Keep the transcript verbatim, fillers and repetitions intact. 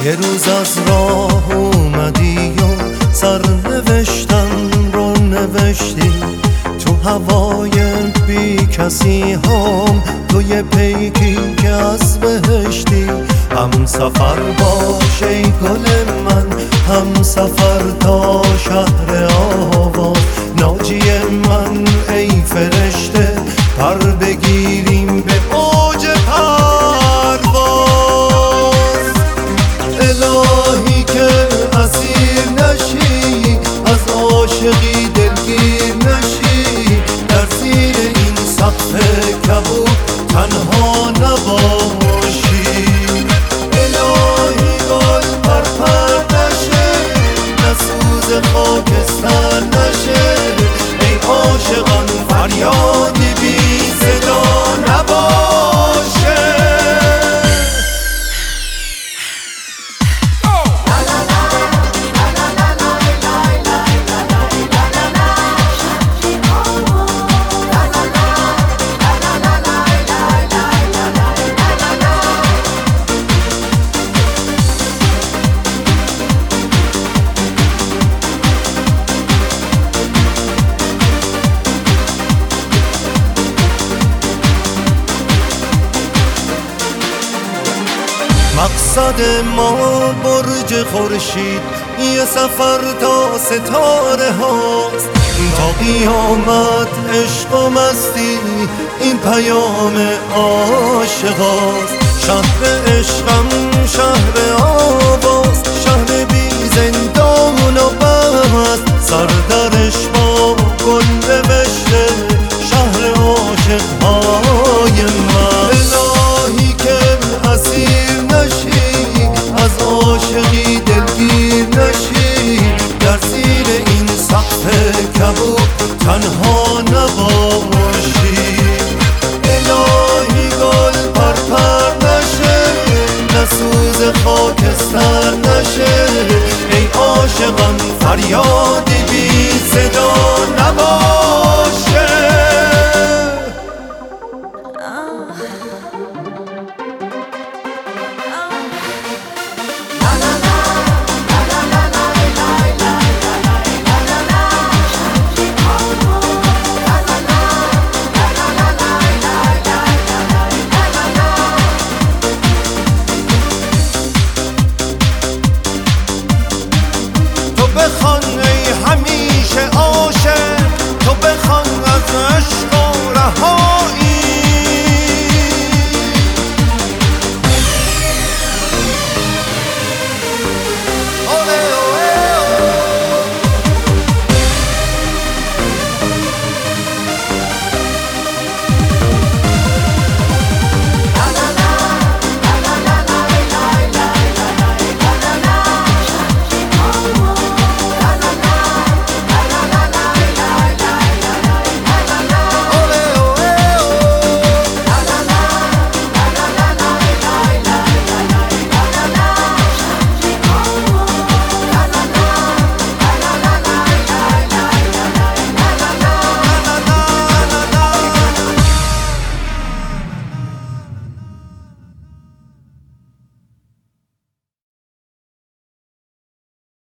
یه روز از راه اومدی و سرنوشتم رو نوشتی تو هوای بی کسی هم، تو یه پیکی که از بهشتی. هم سفر باش ای گل من، هم سفر تا شهر آواز. ناجی من ای فرشته، پر بگیریم به اوج پرواز. الهی که اسیر نشی، از عاشقی دلگیر نشی، در زیر این سقف کبود تنها نباشی. الهی گل پر پر نشه، نسوز خاکستر نشه، ای عاشقان فریادی بی صدا نباشه. مقصد ما برج خورشید، یه سفر تا ستاره هاست. تا قیامت عشق و مستی، این پیام عاشقاست. شهر عشقم شهر آواز، شهر بی زندان و بست. سردرش با گل نوشته، شهر عاشقهای من. الهی که اسیر نشی، از عاشقی دلگیر نشی، در زیر این سقف کبود تنها نباشی. الهی گل پر پر نشه، نسوز خاکستر نشه، ای عاشقان فریادی بی